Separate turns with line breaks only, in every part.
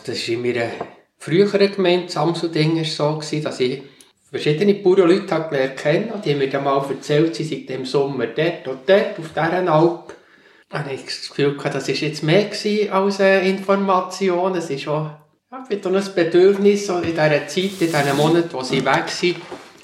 das war in meiner früheren Gemeinde Samsudingen so, dass ich verschiedene Bauernleute gelernt kennen. Die haben mir dann mal erzählt, sie seien im Sommer dort und dort auf dieser Alp. Da hatte ich das Gefühl, das war jetzt mehr als Information. Es ist auch wieder ein Bedürfnis in dieser Zeit, in diesen Monaten, wo sie weg sind,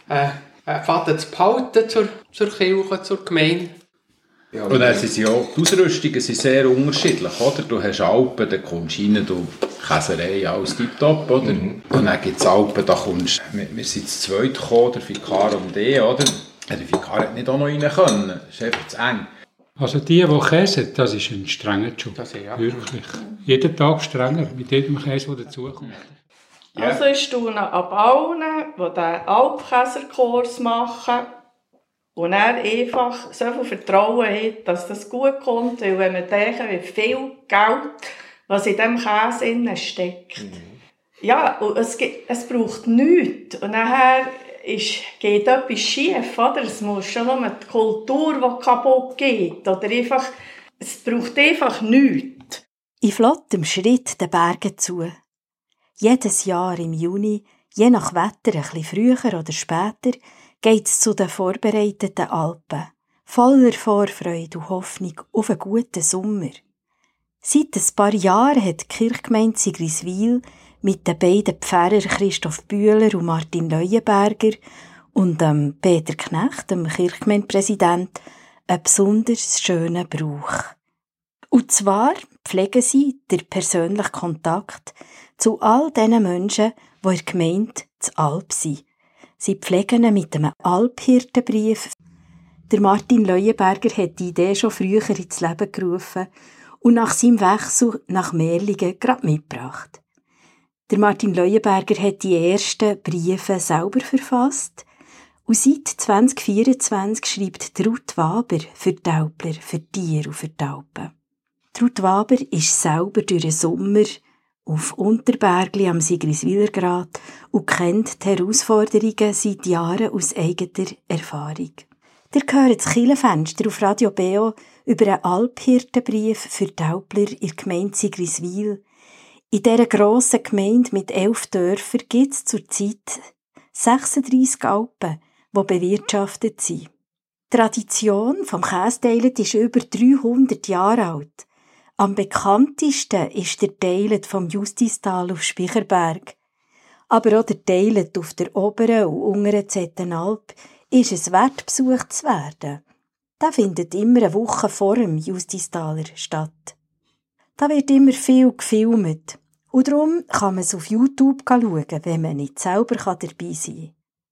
Faden zu behalten zur Kirche, zur Gemeinde.
Ja, und dann sind ja die Ausrüstungen sind sehr unterschiedlich, oder? Du hast Alpen, da kommst du rein, du Käserei, alles tipptopp, oder? Und dann gibt es Alpen, da kommst du, wir sind zu zweit gekommen, der Vikar und ich, oder? Der Vikar hat nicht auch noch rein können, das ist einfach zu eng.
Also die käsen, das ist ein strenger Job.
Das ist, ja.
Wirklich. Jeden Tag strenger, mit jedem Käse, der dazukommt.
Ja. Also ich staune an allen, die diesen Alpkäserkurs machen und dann einfach so viel Vertrauen haben, dass das gut kommt. Weil wenn man denkt, wie viel Geld, was in diesem Käse steckt. Ja, und es braucht nichts. Und nachher geht etwas schief, oder? Es muss schon nur die Kultur, die kaputt geht. Oder einfach, es braucht einfach nichts.
In flottem Schritt den Bergen zu. Jedes Jahr im Juni, je nach Wetter, ein bisschen früher oder später, geht es zu den vorbereiteten Alpen. Voller Vorfreude und Hoffnung auf einen guten Sommer. Seit ein paar Jahren hat die Kirchgemeinde Sigriswil mit den beiden Pfarrern Christoph Bühler und Martin Leuenberger und Peter Knecht, dem Kirchgemeindepräsident, einen besonders schönen Brauch. Und zwar pflegen sie den persönlichen Kontakt zu all diesen Menschen, die in der Gemeinde zu Alp sind. Sie pflegen ihn mit einem Alphirtenbrief. Der Martin Leuenberger hat die Idee schon früher ins Leben gerufen und nach seinem Wechsel nach Merlingen gerade mitgebracht. Der Martin Leuenberger hat die ersten Briefe selber verfasst und seit 2024 schreibt Ruth Waber für die Alpler, für die Tiere und für die Alpen. Ruth Waber ist selber durch den Sommer auf Unterbergli am Sigriswiler Grat und kennt die Herausforderungen seit Jahren aus eigener Erfahrung. Ihr hört das Kirchenfenster auf Radio Beo über einen Alphirtenbrief für die Alpler in der Gemeinde Sigriswil. In dieser grossen Gemeinde mit 11 Dörfern gibt es zurzeit 36 Alpen, die bewirtschaftet sind. Die Tradition des Käseteilen ist über 300 Jahre alt. Am bekanntesten ist der Teilet vom Justistal auf Spicherberg. Aber auch der Teilet auf der oberen und unteren Zettenalp ist es wert, besucht zu werden. Der findet immer eine Woche vor dem Justistaler statt. Da wird immer viel gefilmt. Und darum kann man es auf YouTube schauen, wenn man nicht selber dabei sein kann.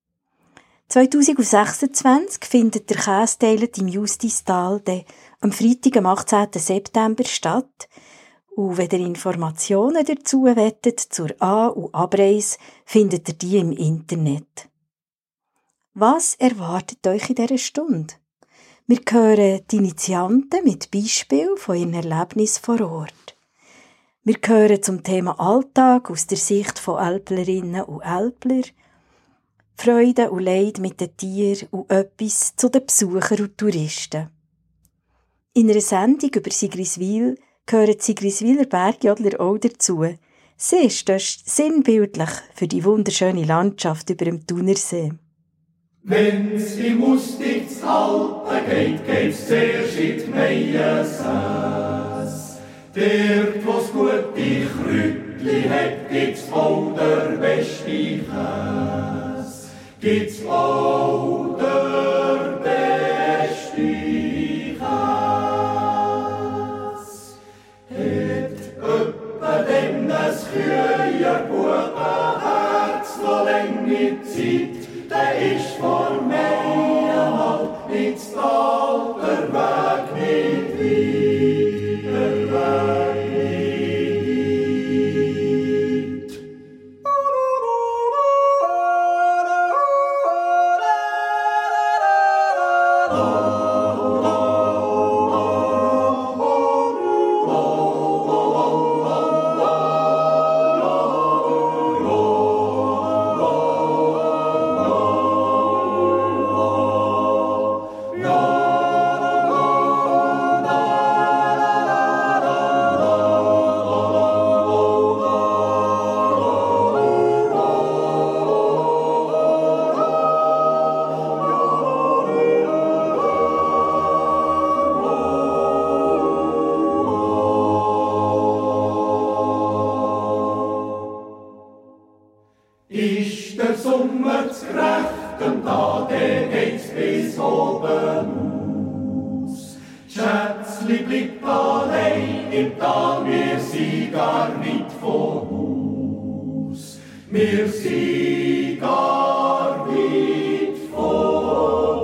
2026 findet der Käseteilet im Justistal am Freitag, am 18. September statt. Und wenn ihr Informationen dazu wettet, zur An- und Abreise, findet ihr die im Internet. Was erwartet euch in dieser Stunde? Wir hören die Initianten mit Beispielen von ihren Erlebnissen vor Ort. Wir hören zum Thema Alltag aus der Sicht von Alplerinnen und Alpler, Freude und Leid mit den Tieren und etwas zu den Besuchern und Touristen. In einer Sendung über Sigriswil gehören die Sigriswiler Bergjodler auch dazu. Sie ist sinnbildlich für die wunderschöne Landschaft über dem Thunersee.
Wenn's im Mustig zu Alpen geht, geht's zuerst in die Meiesäss. Dort, wo's gute Kräutli hat, gibt's auch der beste Käse. Gibt's auch der beste Käse. Hat öppe dem das Kühe gute Herz noch länger Zeit, der ist vor mir halt ins Tal, der Weg nicht weit, der Weg nicht oben aus. Schätzli bleibt allein im Tal, wir sind gar nicht von Haus. Wir sind gar nicht von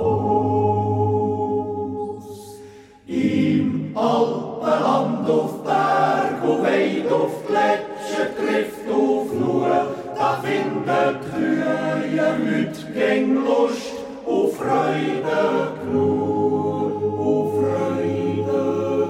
Haus. Im Alpenland auf Berg und Weid, auf Gletscher trifft auf Nur, da findet Kühe mit gäng Lust und Freude genug, und Freude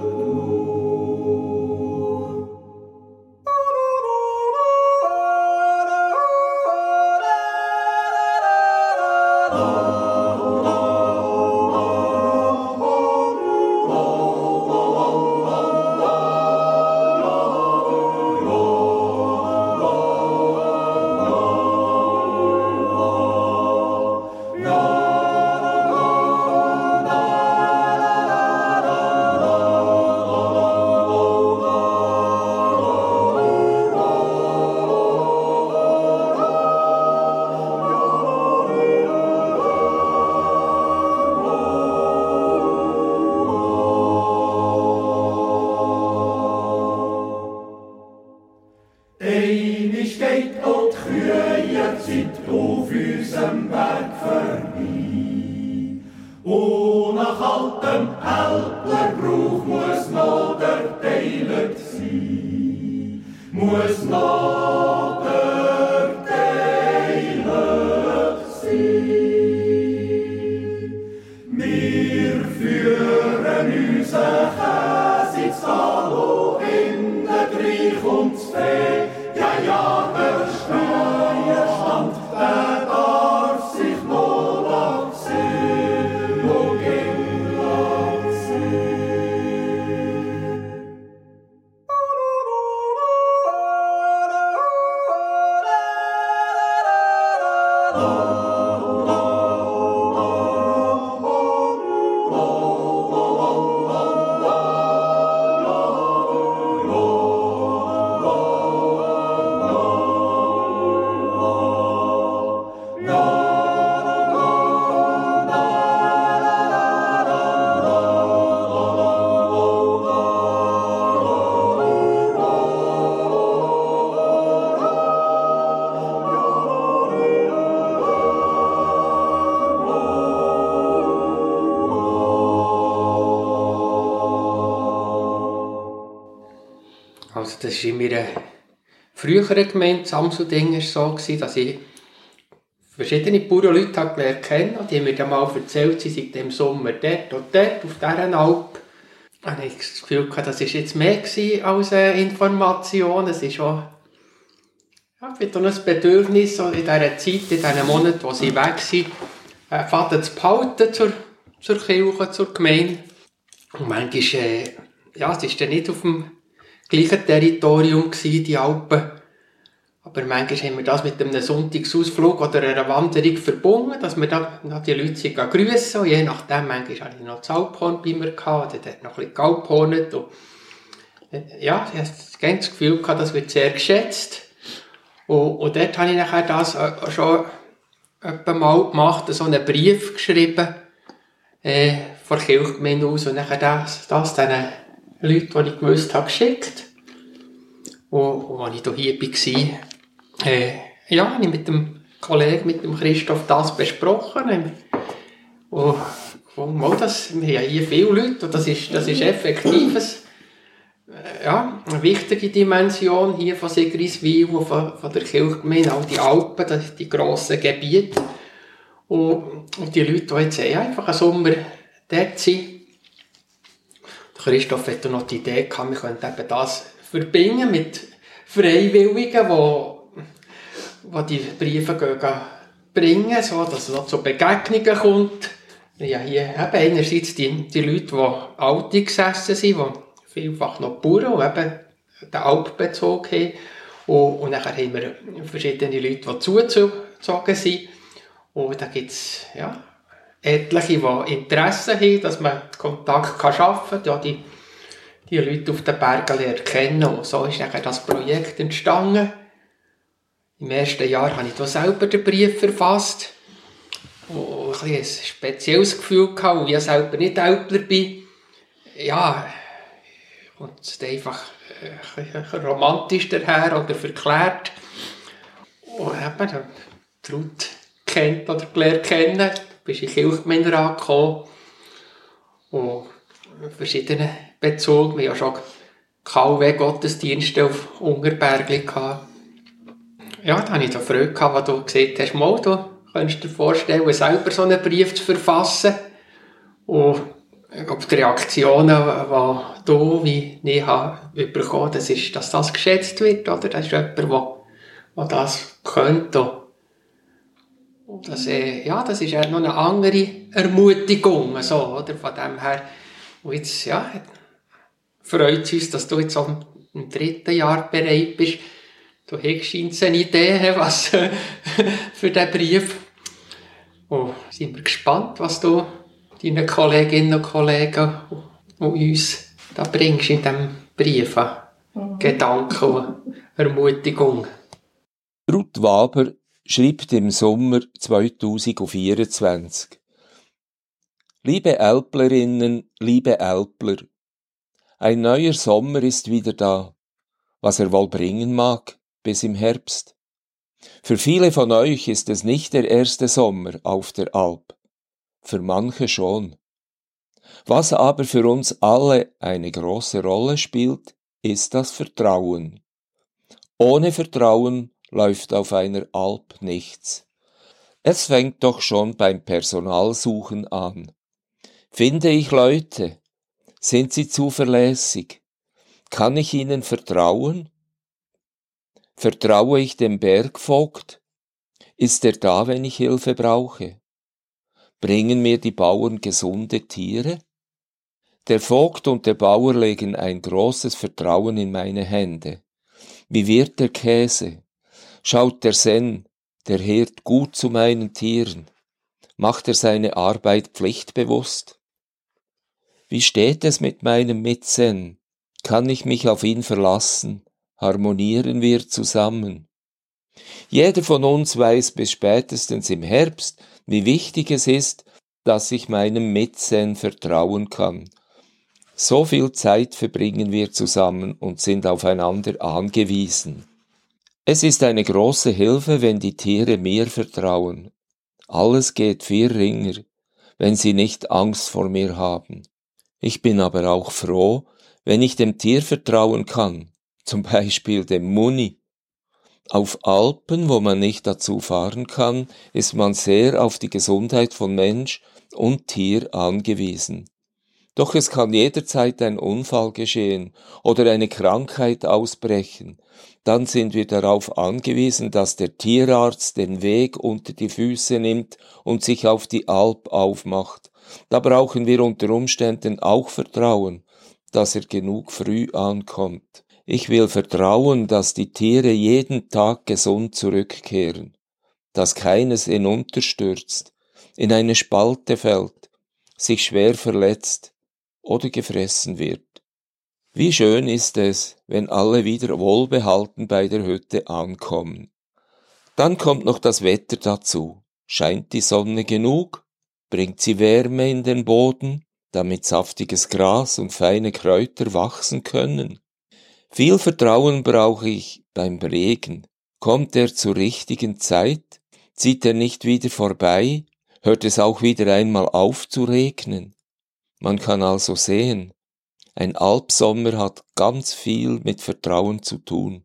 Einig geht auch die Kühenzeit auf unserem Berg vorbei. Und nach altem Älplerbrauch muss noch der Teilet sein. Muss noch der Teilet sein. Wir führen unseren Käse ins Tal und innen drin kommt's Fee. Ja, der Steuerstand, der darf sich noch lang sehen, noch lang
Also das war in meiner früheren Gemeinde Samsudingen so, dass ich verschiedene Bauernleute gelernt kennen. Die haben mir dann mal erzählt, sie seien im Sommer dort und dort auf dieser Alp. Und ich hatte das Gefühl, das war jetzt mehr als Information. Es ist auch wieder ein Bedürfnis in dieser Zeit, in diesen Monaten, wo sie weg sind, Faden zu behalten zur Kirche, zur Gemeinde. Und manchmal, es war dann nicht auf dem gleichen Territorium, die Alpen. Aber manchmal haben wir das mit einem Sonntagsausflug oder einer Wanderung verbunden, dass wir da die Leute grüßen. Und je nachdem, manchmal hatte ich noch das Alphorn bei mir, oder dort noch ein bisschen gealphornet. Ja, ich hatte das Gefühl, das wird sehr geschätzt. Und dort habe ich nachher das schon etwa mal gemacht, so einen Brief geschrieben, von der Kirchgemeinde aus, und nachher das diesen Leuten, die ich gewusst habe, geschickt. Und als ich hier war, habe ich mit dem Kollegen, mit dem Christoph, das besprochen. Und wir haben hier viele Leute, und das ist effektiv eine wichtige Dimension hier von Sigriswil und von der Kirchgemeinde, auch die Alpen, die grossen Gebiete. Und die Leute, die jetzt einfach einen Sommer dort sind. Christoph hatte noch die Idee gehabt, wir könnten eben das verbinden mit Freiwilligen, die die Briefe bringen, so dass es noch zu Begegnungen kommt. Ja, hier eben einerseits die Leute, die alt gesessen sind, die vielfach noch Bauern und eben den Alpbezug haben. Und dann haben wir verschiedene Leute, die zugezogen sind. Und da gibt es etliche, die Interesse haben, dass man Kontakt schaffen kann, die Leute auf den Bergen erkennen. Und so ist dann das Projekt entstanden. Im ersten Jahr habe ich da selber den Brief verfasst. Und ein spezielles Gefühl gehabt, weil ich selber nicht Älpler bin. Ja, kommt es einfach ein bisschen romantisch daher oder verklärt. Und eben, die Ruth kennt oder gelernt kennen. Du bist in die Kirchgemeinde angekommen. Und verschiedene Bezüge. Wir hatten ja schon KW-Gottesdienste auf Unterbergli. Ja, da hatte ich Freude, als du gesagt hast, mal, du könntest dir vorstellen, selber so einen Brief zu verfassen. Und ich glaube, die Reaktionen, die du wie ich habe bekommen, das ist, dass das geschätzt wird. Oder? Das ist jemand, der das könnte. Und das, das ist ja noch eine andere Ermutigung. So, oder? Von dem her. Und jetzt freut es uns, dass du jetzt auch im 3. Jahr bereit bist. Du hast eine Idee, was für diesen Brief. Und sind wir gespannt, was du deinen Kolleginnen und Kollegen und uns da bringst in diesem Brief. Gedanken und Ermutigung.
Ruth Waber schreibt im Sommer 2024: Liebe Älplerinnen, liebe Älpler, ein neuer Sommer ist wieder da, was er wohl bringen mag, bis im Herbst. Für viele von euch ist es nicht der erste Sommer auf der Alp, für manche schon. Was aber für uns alle eine große Rolle spielt, ist das Vertrauen. Ohne Vertrauen läuft auf einer Alp nichts. Es fängt doch schon beim Personalsuchen an. Finde ich Leute? Sind sie zuverlässig? Kann ich ihnen vertrauen? Vertraue ich dem Bergvogt? Ist er da, wenn ich Hilfe brauche? Bringen mir die Bauern gesunde Tiere? Der Vogt und der Bauer legen ein großes Vertrauen in meine Hände. Wie wird der Käse? Schaut der Senn, der Hirt, gut zu meinen Tieren? Macht er seine Arbeit pflichtbewusst? Wie steht es mit meinem Mitsenn? Kann ich mich auf ihn verlassen? Harmonieren wir zusammen? Jeder von uns weiß bis spätestens im Herbst, wie wichtig es ist, dass ich meinem Mitsenn vertrauen kann. So viel Zeit verbringen wir zusammen und sind aufeinander angewiesen. Es ist eine große Hilfe, wenn die Tiere mir vertrauen. Alles geht viel ringer, wenn sie nicht Angst vor mir haben. Ich bin aber auch froh, wenn ich dem Tier vertrauen kann, zum Beispiel dem Muni. Auf Alpen, wo man nicht dazu fahren kann, ist man sehr auf die Gesundheit von Mensch und Tier angewiesen. Doch es kann jederzeit ein Unfall geschehen oder eine Krankheit ausbrechen. Dann sind wir darauf angewiesen, dass der Tierarzt den Weg unter die Füße nimmt und sich auf die Alp aufmacht. Da brauchen wir unter Umständen auch Vertrauen, dass er genug früh ankommt. Ich will vertrauen, dass die Tiere jeden Tag gesund zurückkehren, dass keines hinunterstürzt, in eine Spalte fällt, sich schwer verletzt oder gefressen wird. Wie schön ist es, wenn alle wieder wohlbehalten bei der Hütte ankommen. Dann kommt noch das Wetter dazu. Scheint die Sonne genug? Bringt sie Wärme in den Boden, damit saftiges Gras und feine Kräuter wachsen können? Viel Vertrauen brauche ich beim Regen. Kommt er zur richtigen Zeit? Zieht er nicht wieder vorbei? Hört es auch wieder einmal auf zu regnen? Man kann also sehen, ein Alpsommer hat ganz viel mit Vertrauen zu tun.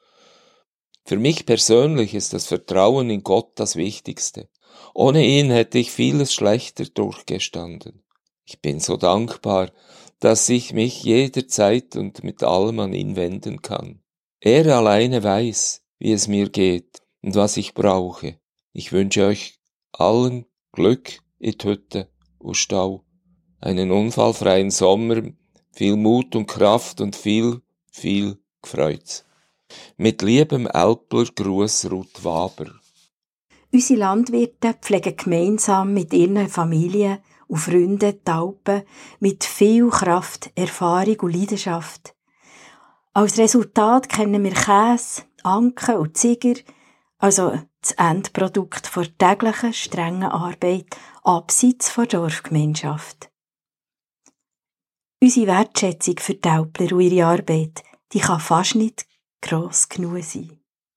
Für mich persönlich ist das Vertrauen in Gott das Wichtigste. Ohne ihn hätte ich vieles schlechter durchgestanden. Ich bin so dankbar, dass ich mich jederzeit und mit allem an ihn wenden kann. Er alleine weiß, wie es mir geht und was ich brauche. Ich wünsche euch allen Glück in die Hütte und Stau, einen unfallfreien Sommer, viel Mut und Kraft und viel Gefreut. Mit liebem Älplergruß, Ruth Waber.
Unsere Landwirte pflegen gemeinsam mit ihren Familien und Freunden die Alpen mit viel Kraft, Erfahrung und Leidenschaft. Als Resultat kennen wir Käse, Anken und Ziger, also das Endprodukt der täglichen, strengen Arbeit abseits der Dorfgemeinschaft. Unsere Wertschätzung für die Älpler und ihre Arbeit, die kann fast nicht gross genug sein.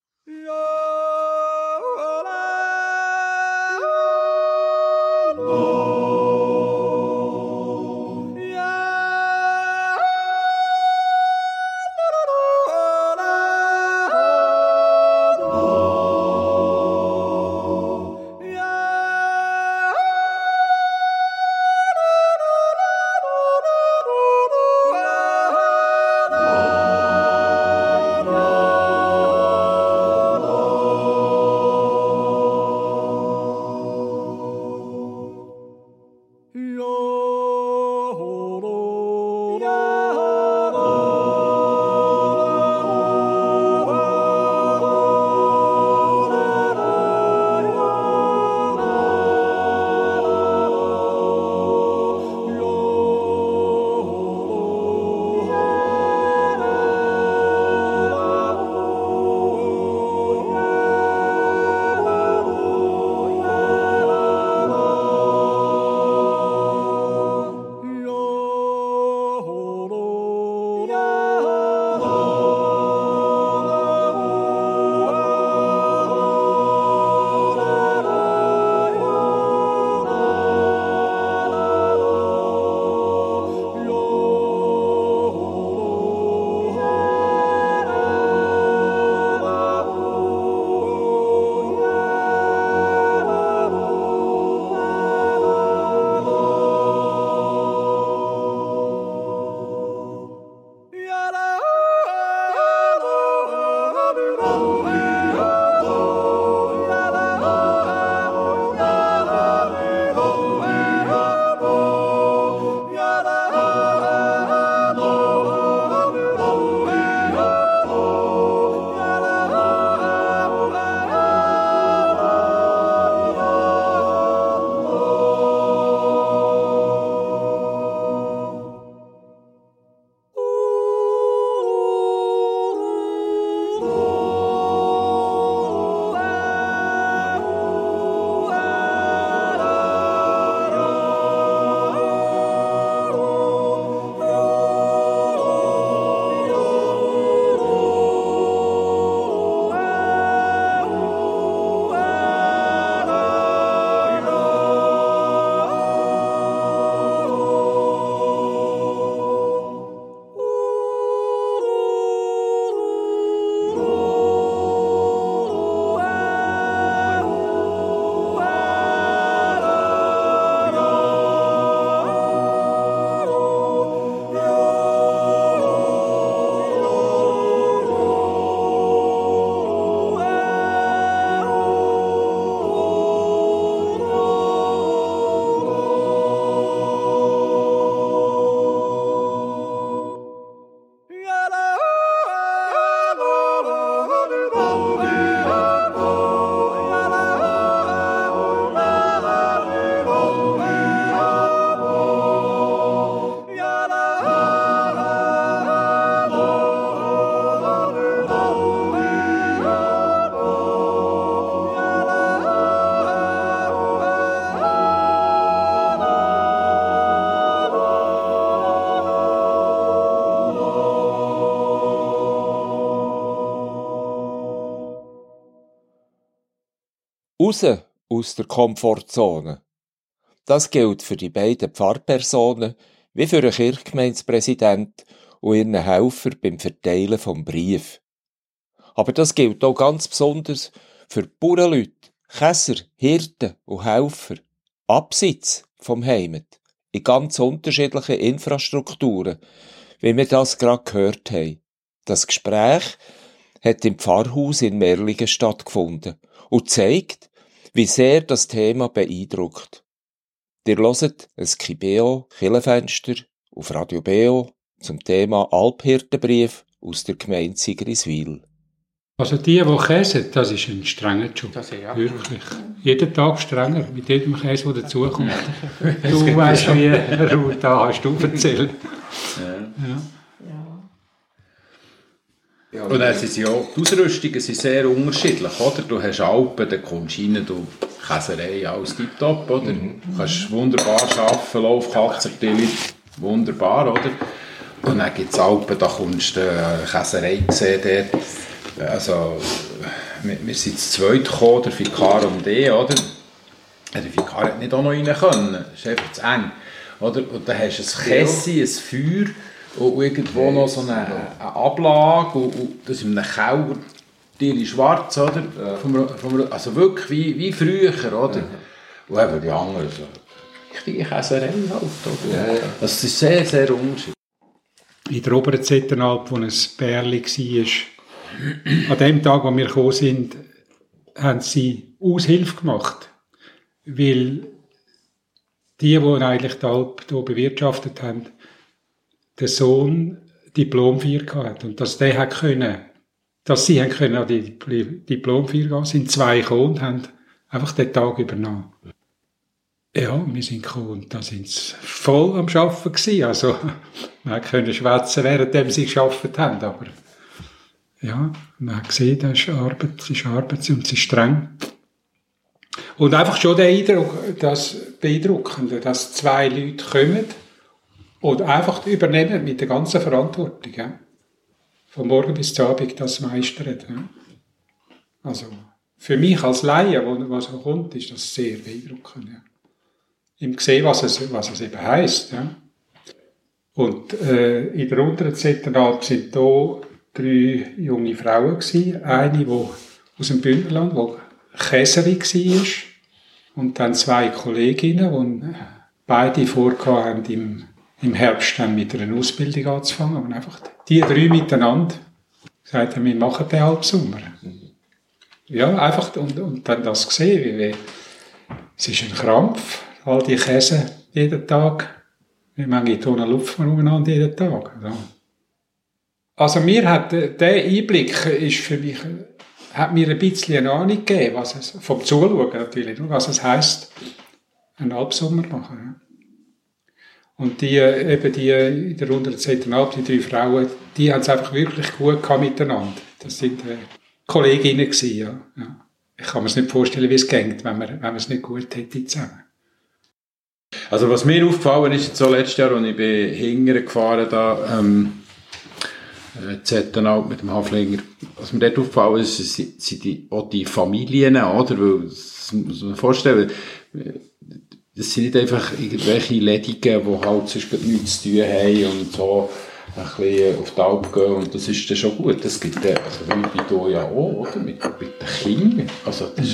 Raus aus der Komfortzone. Das gilt für die beiden Pfarrpersonen wie für einen Kirchgemeindepräsidenten und ihren Helfer beim Verteilen vom Brief. Aber das gilt auch ganz besonders für Bauernleute, Käser, Hirten und Helfer, abseits vom Heimat, in ganz unterschiedlichen Infrastrukturen, wie wir das gerade gehört haben. Das Gespräch hat im Pfarrhaus in Merlingen stattgefunden und zeigt, wie sehr das Thema beeindruckt. Ihr hört ein Kibeo Kirchenfenster auf Radio Beo zum Thema Alphirtenbrief aus der Gemeinde Sigriswil.
Also die käsen, das ist ein strenger Job.
Das, ja.
Wirklich. Jeden Tag strenger, mit jedem Käse, der dazukommt. Du weißt, wie Ruth, da hast du erzählt.
Ja.
Ja, und dann sind die Ausrüstungen sind sehr unterschiedlich, oder? Du hast Alpen, dann kommst du rein, du Käserei, alles tipptopp, oder? Du kannst wunderbar arbeiten, Laufkatzentilly, wunderbar, oder? Und dann gibt es Alpen, da kommst du Käserei sehen dort. Also, wir sind zu zweit gekommen, der Vikar und ich, oder? Der Vikar hat nicht auch noch rein können, das ist einfach zu eng, oder? Und dann hast du ein Kessi, ein Feuer, und irgendwo noch so eine Ablage, und das ist in einem Keller, die schwarz, oder? Ja. Also wirklich wie früher, oder? Ja. Und eben die anderen, so richtige Käserei halt, oder? Ja, ja. Also es ist sehr, sehr unterschiedlich.
In der oberen Zettenalp, wo ein Bärli war, an dem Tag, als wir gekommen sind, haben sie Aushilfe gemacht. Weil die eigentlich die Alp hier bewirtschaftet haben, der Sohn Diplomfeier hatte. Und dass sie an die Diplomfeier gehen, sind 2 gekommen und haben einfach den Tag übernommen. Ja, wir sind gekommen und da sind sie voll am Arbeiten gewesen. Also, wir können schwätzen, während sie gearbeitet haben, aber ja, man hat gesehen, das ist Arbeit und es ist streng. Und einfach schon der Eindruck, das Beeindruckende, dass 2 Leute kommen und einfach übernehmen mit der ganzen Verantwortung. Ja. Von morgen bis zum Abend das meistern. Ja. Also, für mich als Laie, was so kommt, ist das sehr beeindruckend. Ja. Im Gesehen, was es eben heisst. Ja. Und in der unteren Zettenalp sind hier 3 junge Frauen gewesen. Eine, die aus dem Bündnerland, die Käserin war. Und dann 2 Kolleginnen, die beide vorgehabt haben, im Herbst dann mit einer Ausbildung anzufangen. Und einfach die 3 miteinander gesagt haben, wir machen den Halbsommer. Ja, einfach, und dann das gesehen, wie es ist ein Krampf, all die Käse jeden Tag. Wie viele Tonnen Luft wir umeinander jeden Tag. Also mir hat der Einblick ist für mich, hat mir ein bisschen eine Ahnung gegeben, was es, vom Zuschauen natürlich, was es heisst, einen Halbsommer machen. Ja. Und die in der unteren Zettenalp, die 3 Frauen, die haben es einfach wirklich gut gehabt miteinander. Das sind Kolleginnen gewesen, ja. Ja. Ich kann mir es nicht vorstellen, wie es geht, wenn man es nicht gut hätte zusammen.
Also was mir aufgefallen ist, so letztes Jahr, als ich bin hingern gefahren da, Zettenalp mit dem Haflinger, was mir dort aufgefallen ist, sind auch die Familien, oder? Weil, das muss man vorstellen, das sind nicht einfach irgendwelche Ledigen, die halt sonst nichts zu tun haben und so ein bisschen auf die Alp gehen, und das ist dann schon gut. Das gibt also wie bei hier ja auch, oder? Mit den Kindern. Also das ist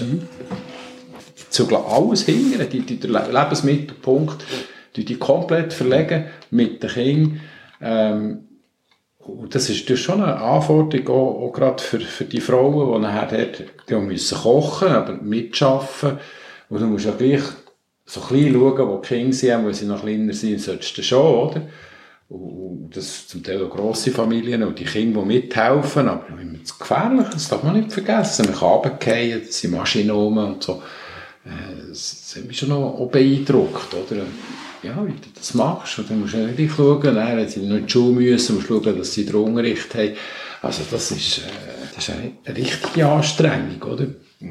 zügeln alles hingern, die Lebensmittelpunkt, die komplett verlegen mit den Kindern. Und das ist schon eine Anforderung, auch gerade für die Frauen, die nachher dort müssen kochen, aber mitarbeiten. Und du musst ja gleich so klein schauen, wo die Kinder sind, weil sie noch kleiner sind, solltest du schon, oder? Und das zum Teil auch grosse Familien und die Kinder, die mithelfen, aber das ist gefährlich, das darf man nicht vergessen. Man kann runterfallen, da sind Maschinen rum und so. Das hat mich schon auch beeindruckt, oder? Ja, wie du das machst, und dann musst du nicht schauen, wenn sie noch in die Schule müssen, musst du schauen, dass sie den Unterricht haben. Also das ist eine richtige Anstrengung, oder?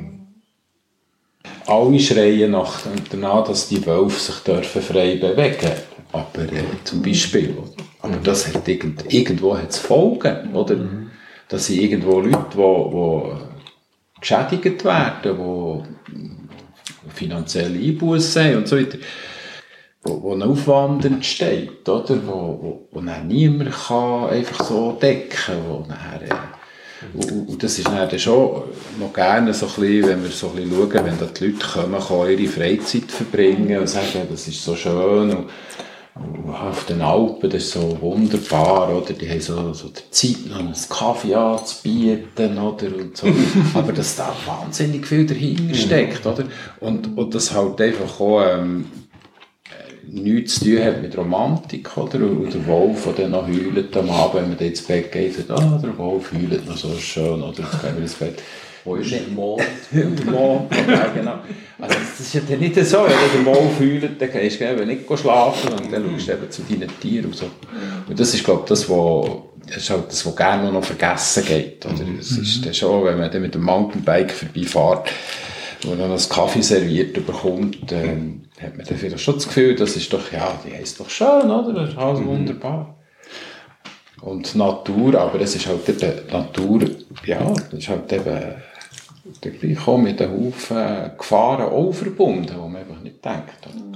Alle schreien danach, dass die Wölfe sich frei bewegen dürfen. Aber zum Beispiel, aber das hat irgendwo hat's Folgen, oder? Das sind irgendwo Leute, die geschädigt werden, die finanzielle Einbußen haben und so weiter, wo ein Aufwand entsteht, oder? Wo dann niemand kann einfach so decken kann. Und das ist dann schon noch gerne so ein bisschen, wenn wir so ein bisschen schauen, wenn da die Leute kommen, ihre Freizeit verbringen und sagen, das ist so schön und auf den Alpen, das ist so wunderbar, oder? Die haben so die Zeit, noch einen Kaffee anzubieten, oder? Und so. Aber dass da wahnsinnig viel dahinter steckt, oder? Und das halt einfach auch nichts zu tun hat mit Romantik, oder? Und der Wolf, der dann noch heult am Abend, wenn man dann ins Bett geht, sagt, der Wolf heult noch so schön, oder? Jetzt gehen wir ins Bett. Wo ist der Mond? Der Mond, ja, genau. Also das ist ja dann nicht so, wenn der Wolf heult, dann gehst du nicht schlafen und dann schaust du eben zu deinen Tieren und so. Und das ist, glaube ich, das, das ist halt das, was gerne noch vergessen geht. Oder? Das ist dann schon, wenn man dann mit dem Mountainbike vorbeifährt, wo man noch einen Kaffee serviert bekommt, hat man dann vielleicht schon das Gefühl, das ist doch, ja, die heisst doch schön, oder? Das ist alles wunderbar. Und Natur, aber das ist halt eben, Natur, ja, das ist halt eben, gleich auch mit einem Haufen Gefahren auch verbunden, wo man einfach nicht denkt.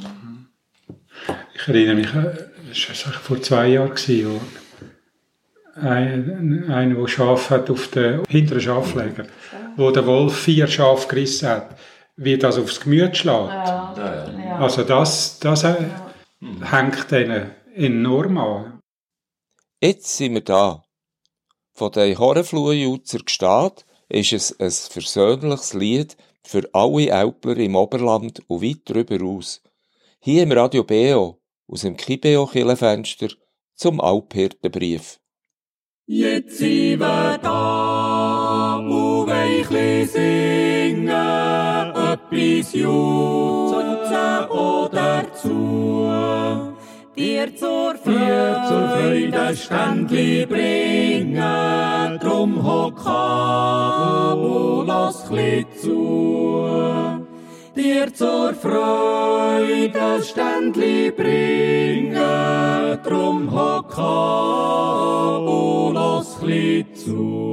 Ich erinnere mich, das war vor 2 Jahren, wo einer, der Schafe hat auf den hinteren Schafläger, wo der Wolf 4 Schafe gerissen hat, wie das aufs Gemüt schlägt.
Ja.
Also das hängt denen enorm an.
Jetzt sind wir da. Von den Hornfluenjutzer Gstaad ist es ein versöhnliches Lied für alle Älpler im Oberland und weit darüber aus. Hier im Radio BO, aus dem Kibeo-Kirchenfenster, zum Alphirtenbrief.
Jetzt sind wir da, und wollen singen, etwas jutzen oder zu. Dir zur Freude ein Ständli bringen, drum hock ab und lass chli zu. Dir zur Freude ein Ständli bringen, drum hock ab und lass chli zu.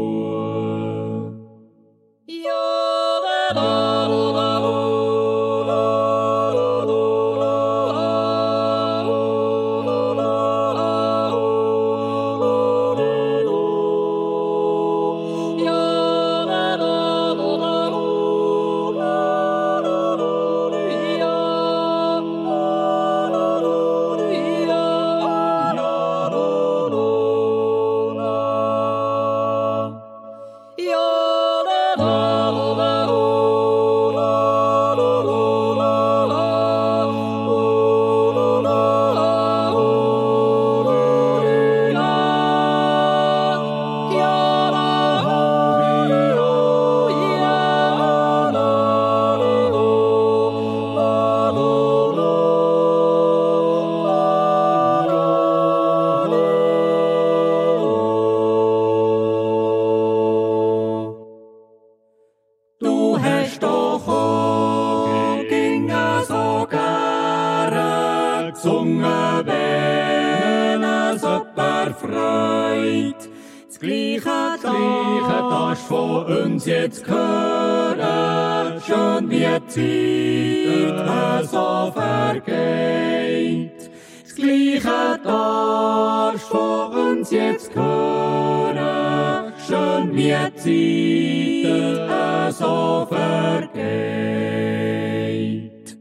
Jetzt hören, schon wie die Zeit so vergeht. Das Gleiche darfst von uns jetzt hören, schon wie die Zeit so vergeht.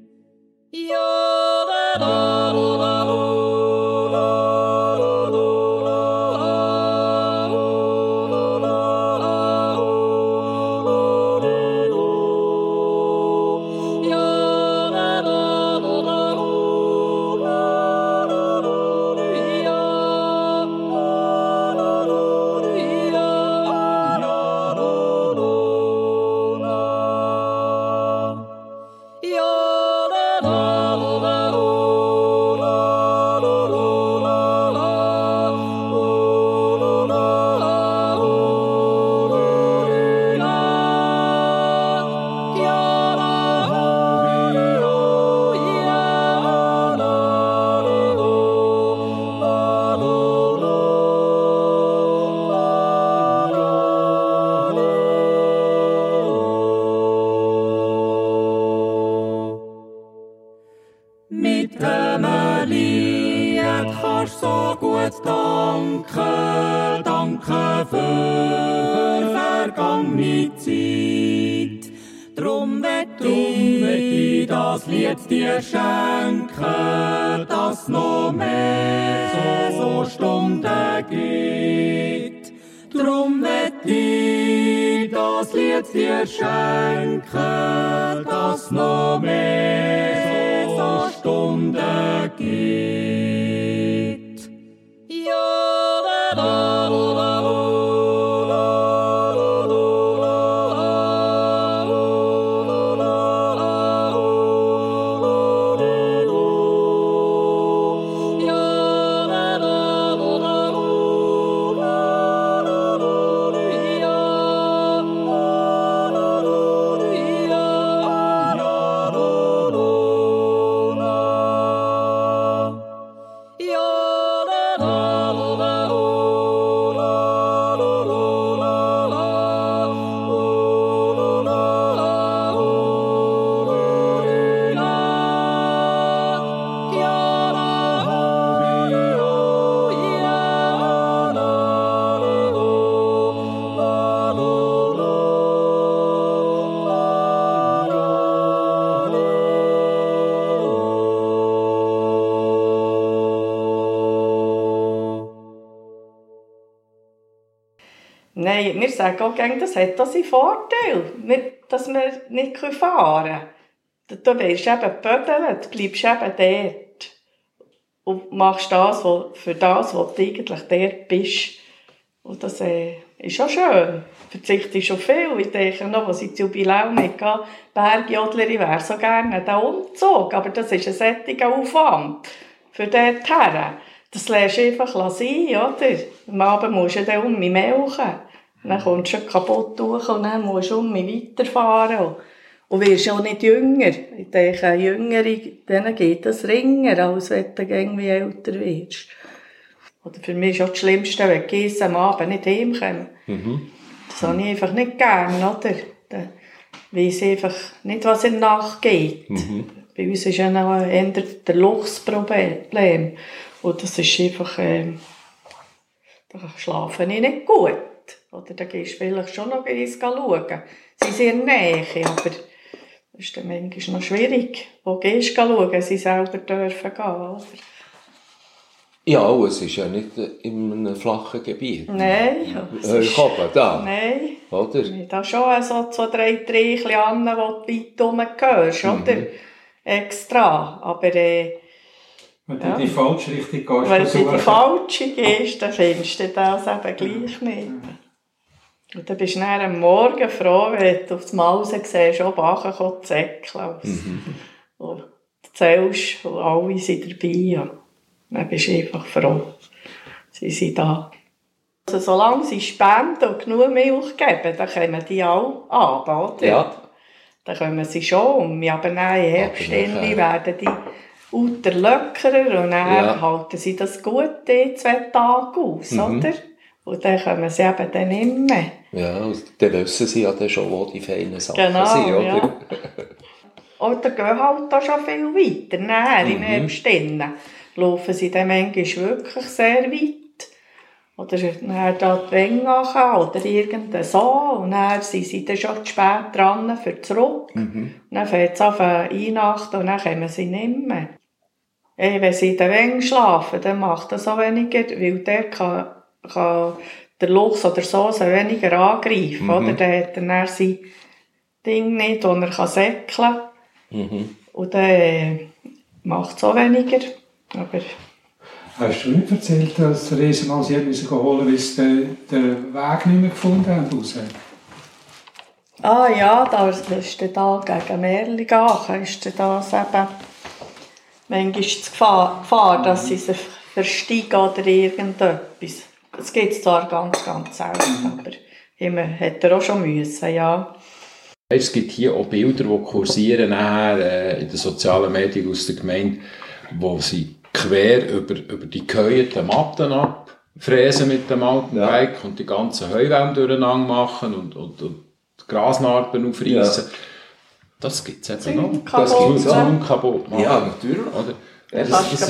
Danke für vergangene Zeit. Drum wird ich das Lied dir schenken, dass noch mehr so Stunden gibt. Drum wird ich das Lied dir schenken, dass noch mehr so Stunden gibt.
Nein, wir sagen auch gerne, das hat auch seinen Vorteil, nicht, dass wir nicht fahren können. Du wirst eben bödeln, du bleibst eben dort. Und machst das, für das, wo du eigentlich dort bist. Und das ist auch schön. Verzichtest schon viel. Ich denke noch, als ich das Jubiläum hatte, Bergjodlerin wäre so gerne der Umzug. Aber das ist ein solcher Aufwand für dort her. Das lässt du einfach sein, oder? Am Abend musst du dann um mich melken. Dann kommst du schon kaputt durch und dann musst du um mich weiterfahren. Und wirst auch nicht jünger. Ich denke, Jüngere, denen geht das ringer, als wenn du irgendwie älter wirst. Oder für mich ist auch das Schlimmste, wenn die Gäste am Abend nicht heimkommen. Das habe ich einfach nicht gern, oder? Dann weiss ich einfach nicht, was in der Nacht geht. Bei uns ist ja noch eher der Luchsproblem. Und das ist einfach, da schlafe ich nicht gut. Oder da gehst du vielleicht schon noch schauen. Sie sind in der Nähe, aber das ist dann manchmal noch schwierig. Wo gehst du schauen, sie selber dürfen gehen, oder?
Ja, es ist ja nicht in einem flachen Gebiet.
Nein.
Oben, da.
Nein.
Oder?
Da schon so 2, 3 Treichchen an, wo du weit rumgehörst, oder? Extra. Aber,
wenn du in die falsche Richtung gehst,
wenn du in die falsche gehst, dann findest du das eben gleich nicht. Und dann bist du dann am Morgen froh, wenn du auf das Mausen siehst, oben runterkommt die Säckle. Und du zählst und alle sind dabei. Ja. Dann bist du einfach froh. Sie sind da. Also, solange sie spenden und genug Milch geben, dann kommen die alle ab, oder?
Ja.
Dann kommen sie schon um. Aber dann im Herbst werden die Uter lockerer und dann halten sie das gut 2 Tage aus, oder? Und dann kommen sie eben dann nicht mehr.
Ja, und dann wissen sie ja dann schon, wo die feinen Sachen sind, oder?
Ja. Und dann gehen halt da schon viel weiter. Nachher im Herbst laufen sie dann manchmal wirklich sehr weit. Oder dann da die Wengache oder irgendein so. Und dann sind sie dann schon zu spät dran für zurück. Dann fängt es an Weihnachten und dann kommen sie nicht mehr. Wenn sie in den Wengen schlafen, dann macht das auch weniger, weil der kann der Luchs oder so weniger angreifen. Oder? Dann hat er dann sein Ding nicht, wo er säckeln kann. Und dann macht es auch weniger. Aber
hast du nicht erzählt, dass der Riesenmann sie holen musste, weil sie den Weg nicht mehr gefunden haben?
Ah ja, da ist da gegen Merligachen ist das eben manchmal die Gefahr, dass sie sich versteigen oder irgendetwas. Das gibt es zwar ganz, ganz selten, aber immer hätte er auch schon müssen, ja.
Es gibt hier auch Bilder, die kursieren nachher, in den sozialen Medien aus der Gemeinde, wo sie quer über die geheuerten Matten abfräsen mit dem Mountainbike und die ganzen Heuwellen durcheinander machen und die Grasnarben aufreißen. Ja. Das gibt es eben noch. Das gibt es auch kaputt machen.
Ja, natürlich.
Oder?
Das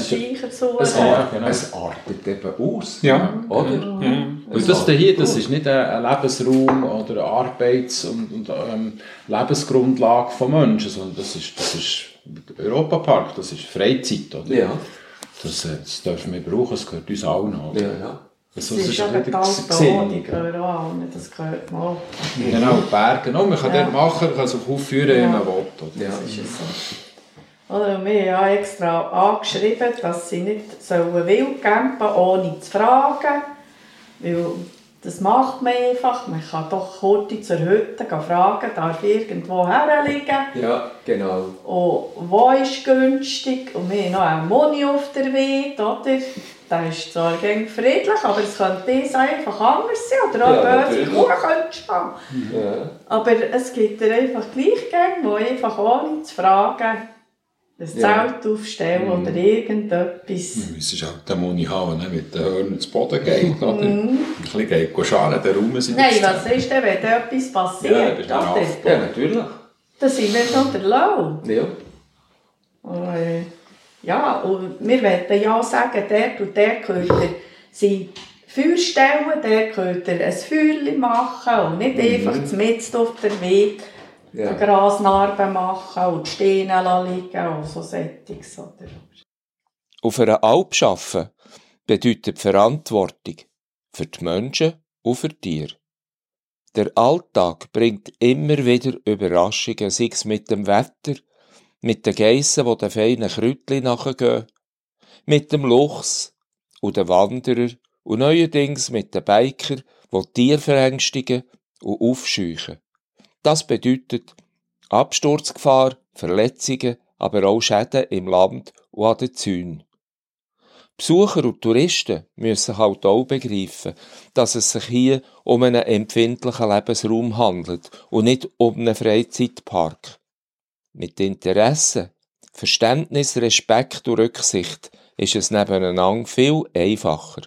es artet eben aus.
Ja.
Oder?
Und das hier, das ist nicht ein Lebensraum oder eine Arbeits- und Lebensgrundlage von Menschen, sondern das ist der Europapark, das ist Freizeit. Oder?
Ja.
Das dürfen wir brauchen, das gehört uns allen. Oder?
Ja.
Das ist ja der Talbot, die gehören an, das gehört man auch.
Genau, Berge. Man kann dort machen, man kann sich aufführen, wie man will.
Ja, das ist so. Oder wir haben ja extra angeschrieben, dass sie nicht wild campen sollen, ohne zu fragen. Weil das macht man einfach. Man kann doch kurz zur Hütte fragen, darf irgendwo herliegen.
Ja, genau.
Und wo ist günstig? Und wir haben noch einen Moni auf der Weide, oder? Der ist zwar friedlich, aber es könnte einfach anders sein. Oder auch böse Kuh könnte haben. Ja. Aber es gibt einfach Gleichgänge, die einfach ohne zu fragen ein Zelt aufstellen oder irgendetwas.
Wir müssen halt den Moni haben, der mit den Hörnern zu Boden geht. Oder? Ein bisschen geht scharen, der Raum sind.
Nein, was ist denn, wenn da etwas passiert?
Ja, natürlich.
Dann sind wir noch der Lau.
Ja.
Ja, und wir wollen ja sagen, dort und dort könnt ihr sie Feuer stellen, dort könnt ihr ein Feuerchen machen und nicht einfach mitten auf der Weg Grasnarben machen und die Steine liegen und so Sättiges.
Auf einer Alp arbeiten bedeutet Verantwortung für die Menschen und für die Tiere. Der Alltag bringt immer wieder Überraschungen, sei es mit dem Wetter, mit den Geissen, die den feinen Kräutchen nachgehen, mit dem Luchs und den Wanderer und neuerdings mit den Biker, die Tiere verängstigen und aufscheuchen. Das bedeutet Absturzgefahr, Verletzungen, aber auch Schäden im Land und an den Zäunen. Besucher und Touristen müssen halt auch begreifen, dass es sich hier um einen empfindlichen Lebensraum handelt und nicht um einen Freizeitpark. Mit Interesse, Verständnis, Respekt und Rücksicht ist es nebeneinander viel einfacher.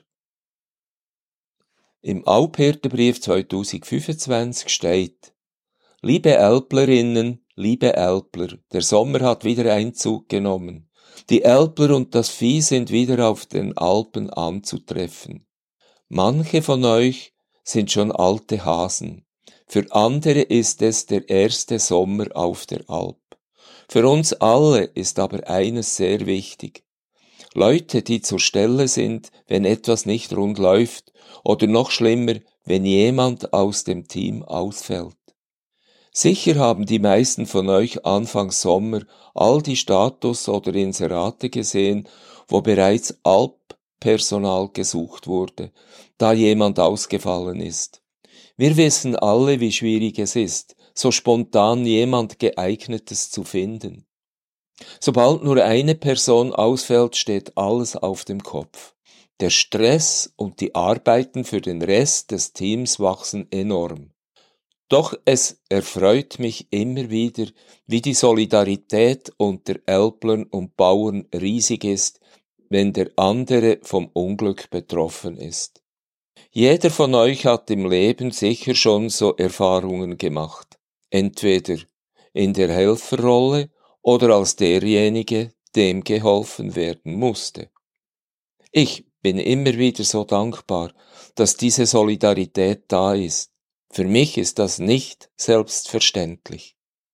Im Alphirtenbrief 2025 steht: Liebe Älplerinnen, liebe Älpler, der Sommer hat wieder Einzug genommen. Die Älpler und das Vieh sind wieder auf den Alpen anzutreffen. Manche von euch sind schon alte Hasen. Für andere ist es der erste Sommer auf der Alp. Für uns alle ist aber eines sehr wichtig. Leute, die zur Stelle sind, wenn etwas nicht rund läuft, oder noch schlimmer, wenn jemand aus dem Team ausfällt. Sicher haben die meisten von euch Anfang Sommer all die Status oder Inserate gesehen, wo bereits Alppersonal gesucht wurde, da jemand ausgefallen ist. Wir wissen alle, wie schwierig es ist, so spontan jemand Geeignetes zu finden. Sobald nur eine Person ausfällt, steht alles auf dem Kopf. Der Stress und die Arbeiten für den Rest des Teams wachsen enorm. Doch es erfreut mich immer wieder, wie die Solidarität unter Älplern und Bauern riesig ist, wenn der andere vom Unglück betroffen ist. Jeder von euch hat im Leben sicher schon so Erfahrungen gemacht, entweder in der Helferrolle oder als derjenige, dem geholfen werden musste. Ich bin immer wieder so dankbar, dass diese Solidarität da ist. Für mich ist das nicht selbstverständlich.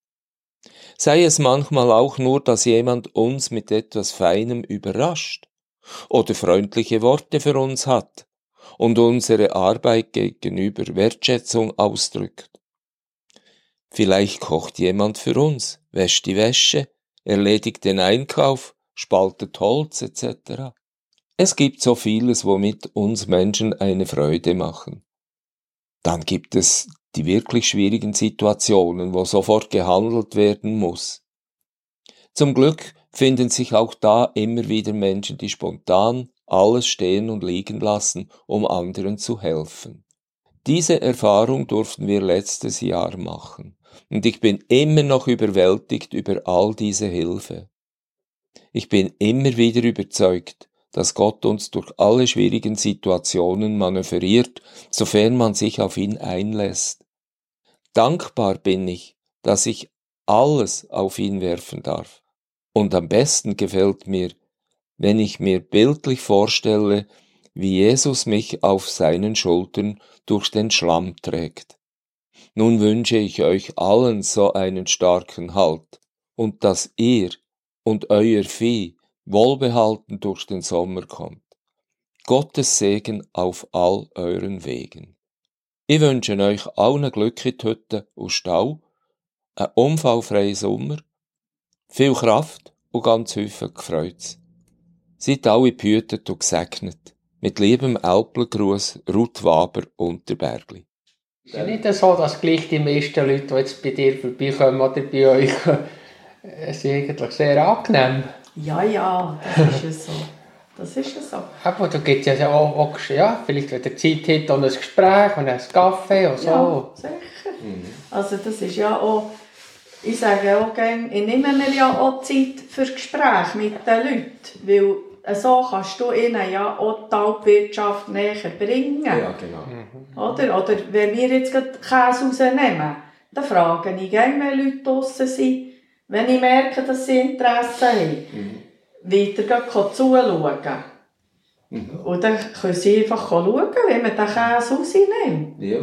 Sei es manchmal auch nur, dass jemand uns mit etwas Feinem überrascht oder freundliche Worte für uns hat und unsere Arbeit gegenüber Wertschätzung ausdrückt. Vielleicht kocht jemand für uns, wäscht die Wäsche, erledigt den Einkauf, spaltet Holz etc. Es gibt so vieles, womit uns Menschen eine Freude machen. Dann gibt es die wirklich schwierigen Situationen, wo sofort gehandelt werden muss. Zum Glück finden sich auch da immer wieder Menschen, die spontan alles stehen und liegen lassen, um anderen zu helfen. Diese Erfahrung durften wir letztes Jahr machen und ich bin immer noch überwältigt über all diese Hilfe. Ich bin immer wieder überzeugt, dass Gott uns durch alle schwierigen Situationen manövriert, sofern man sich auf ihn einlässt. Dankbar bin ich, dass ich alles auf ihn werfen darf. Und am besten gefällt mir, wenn ich mir bildlich vorstelle, wie Jesus mich auf seinen Schultern durch den Schlamm trägt. Nun wünsche ich euch allen so einen starken Halt und dass ihr und euer Vieh wohlbehalten durch den Sommer kommt. Gottes Segen auf all euren Wegen. Ich wünsche euch allen Glück in die Hütte und Stall, einen unfallfreien Sommer, viel Kraft und ganz häufig Freude. Seid alle behütet und gesegnet. Mit liebem Älplergruß, Ruth Waber, Unterbergli.
Es ist ja nicht so, dass gleich die meisten Leute, die jetzt bei dir vorbeikommen oder bei euch, es ist eigentlich sehr angenehm.
Ja, das ist es so. Das ist es so.
Aber da gibt es ja auch, ja, vielleicht wenn ihr Zeit habt, und ein Gespräch und einen Kaffee und so.
Ja, sicher. Also das ist ja auch, ich sage auch gerne, ich nehme mir ja auch Zeit für Gespräche mit den Leuten, weil so kannst du ihnen ja auch die Alpwirtschaft näher bringen.
Ja, genau.
Oder wenn wir jetzt gerade Käse rausnehmen, dann frage ich gerne, wenn Leute draussen sind, wenn ich merke, dass sie Interesse haben, weiter zuschauen. Und dann können sie einfach schauen, wie man den Käse rausnimmt.
Ja.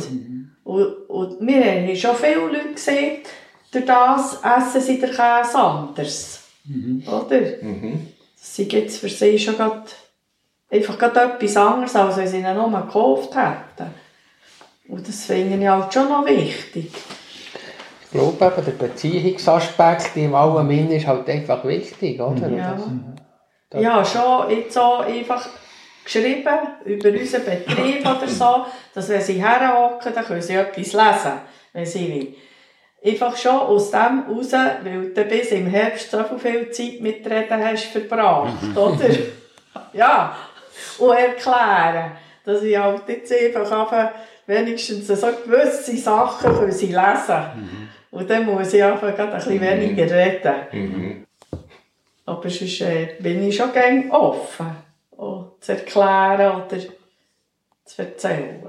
Und wir haben schon viele Leute gesehen, durch das essen sie den Käse anders. Oder? Das ist jetzt für sie schon einfach etwas anderes, als wenn sie ihn nur gekauft hätten. Und das finde ich halt schon noch wichtig.
Ich glaube eben, der Beziehungsaspekt im Allgemeinen ist halt einfach wichtig, oder?
Ja. Ja, schon jetzt auch einfach geschrieben über unseren Betrieb oder so, dass wenn sie herhocken, dann können sie etwas lesen, wenn sie will. Einfach schon aus dem raus, weil du bis im Herbst so viel Zeit mit Reden hast verbracht, oder? Ja, und erklären, dass ich halt jetzt einfach wenigstens so gewisse Sachen können sie lesen. Und dann muss ich einfach ein bisschen weniger reden. Aber sonst bin ich schon gerne offen, auch zu erklären oder zu erzählen.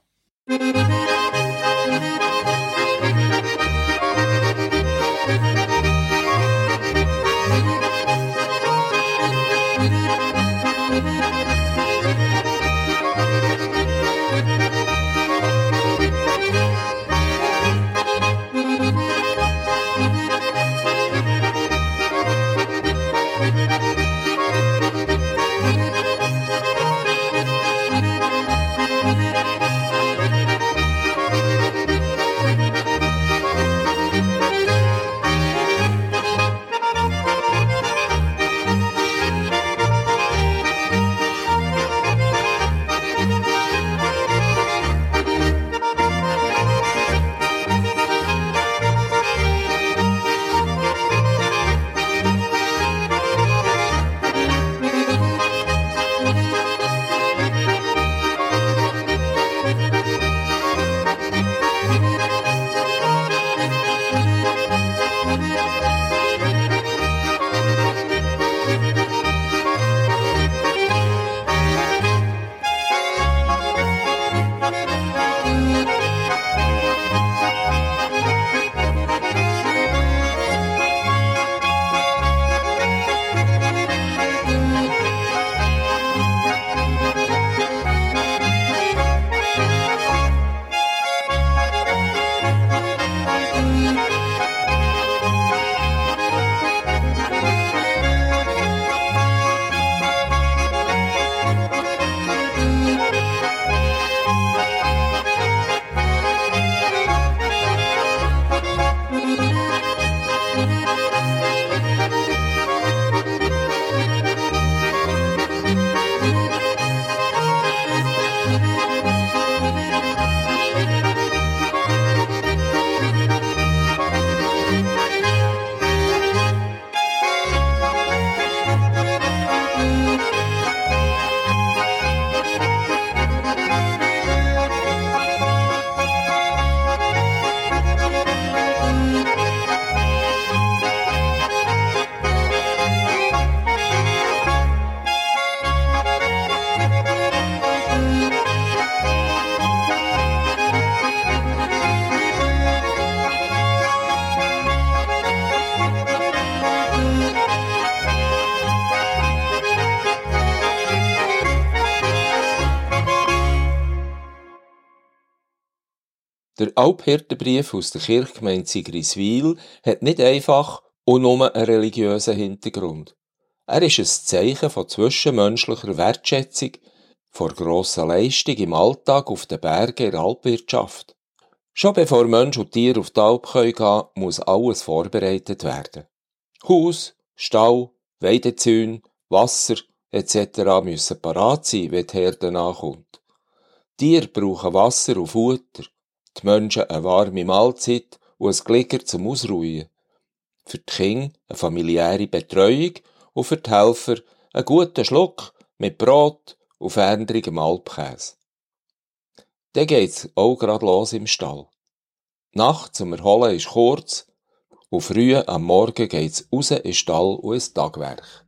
Der Alphirtenbrief aus der Kirchgemeinde Sigriswil hat nicht einfach und nur einen religiösen Hintergrund. Er ist ein Zeichen von zwischenmenschlicher Wertschätzung, von grosser Leistung im Alltag auf den Bergen in der Alpwirtschaft. Schon bevor Mensch und Tier auf die Alp gehen können, muss alles vorbereitet werden. Haus, Stall, Weidezäune, Wasser etc. müssen parat sein, wenn die Herde ankommt. Tiere brauchen Wasser und Futter, die Menschen eine warme Mahlzeit und ein Glicker zum Ausruhen. Für die Kinder eine familiäre Betreuung und für die Helfer einen guten Schluck mit Brot und fernrigem Alpkäse. Dann geht's auch gerade los im Stall. Die Nacht zum Erholen ist kurz und früh am Morgen geht's raus in den Stall und ins Tagwerk.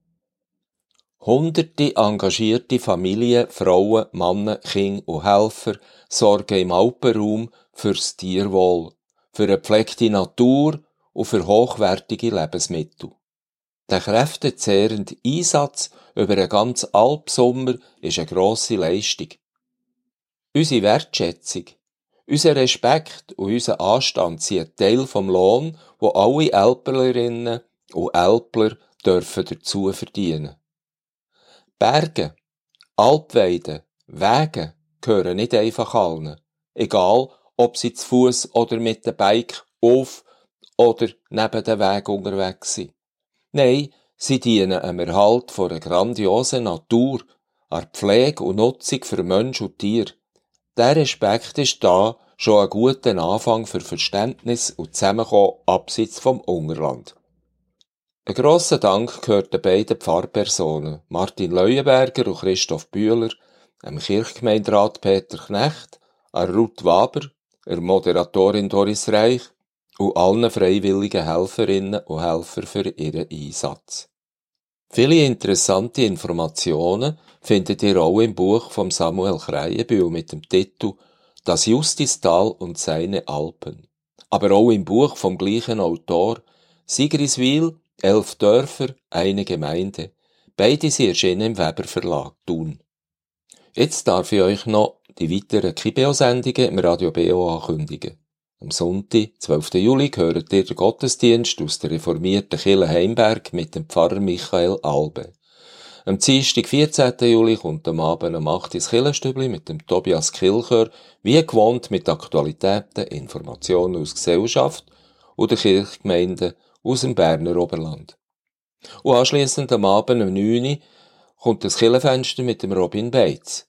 Hunderte engagierte Familien, Frauen, Männer, Kinder und Helfer sorgen im Alpenraum fürs Tierwohl, für eine gepflegte Natur und für hochwertige Lebensmittel. Der kräftezehrende Einsatz über einen ganzen Alpsommer ist eine grosse Leistung. Unsere Wertschätzung, unser Respekt und unser Anstand sind ein Teil vom Lohn, wo alle Älplerinnen und Älpler dürfen dazu verdienen. Berge, Alpweiden, Wege gehören nicht einfach allen. egal ob sie zu Fuß oder mit dem Bike auf oder neben dem Weg unterwegs sind. Nein, sie dienen am Erhalt von einer grandiosen Natur, an Pflege und Nutzung für Mensch und Tier. Der Respekt ist da schon ein guter Anfang für Verständnis und Zusammenkommen abseits vom Ungerland. Ein grosser Dank gehört den beiden Pfarrpersonen, Martin Leuenberger und Christoph Bühler, dem Kirchgemeinderat Peter Knecht, an Ruth Waber, der Moderatorin Doris Reich und allen freiwilligen Helferinnen und Helfer für ihren Einsatz. Viele interessante Informationen findet ihr auch im Buch von Samuel Kreienbühl mit dem Titel Das Justistal und seine Alpen. Aber auch im Buch vom gleichen Autor Sigriswil, 11 Dörfer, eine Gemeinde. Beide sind erschienen im Weber Verlag, Thun. Jetzt darf ich euch noch die weiteren Kibeo-Sendungen im Radio BO ankündigen. Am Sonntag, 12. Juli, hört ihr den Gottesdienst aus der reformierten Kirche Heimberg mit dem Pfarrer Michael Albe. Am Dienstag, 14. Juli, kommt am Abend um 8 ins Kirchenstübli mit dem Tobias Kilchör, wie gewohnt mit Aktualitäten, Informationen aus Gesellschaft und der Kirchgemeinde aus dem Berner Oberland. Und anschliessend am Abend um 9 Uhr kommt das Kirchenfenster mit dem Robin Bates.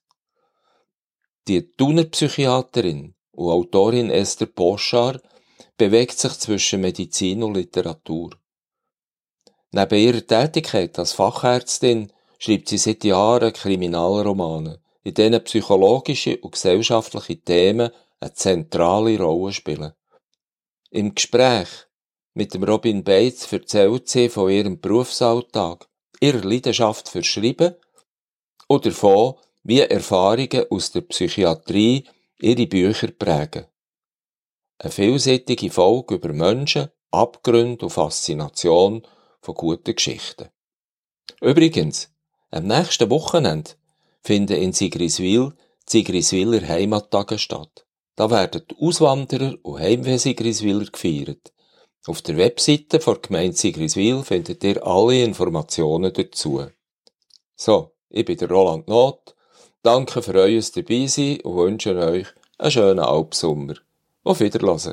Die Thuner Psychiaterin und Autorin Esther Poschar bewegt sich zwischen Medizin und Literatur. Neben ihrer Tätigkeit als Fachärztin schreibt sie seit Jahren Kriminalromane, in denen psychologische und gesellschaftliche Themen eine zentrale Rolle spielen. Im Gespräch mit dem Robin Bates erzählt sie von ihrem Berufsalltag, ihrer Leidenschaft für Schreiben und davon, wie Erfahrungen aus der Psychiatrie ihre Bücher prägen. Eine vielseitige Folge über Menschen, Abgründe und Faszination von guten Geschichten. Übrigens, am nächsten Wochenende finden in Sigriswil die Sigriswiler Heimattage statt. Da werden die Auswanderer und Heimweh-Sigriswiler gefeiert. Auf der Webseite der Gemeinde Sigriswil findet ihr alle Informationen dazu. So, ich bin der Roland Not. Danke für euer Dabeisein und wünsche euch einen schönen Alpsommer. Auf Wiedersehen.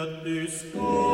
Gott ist gut.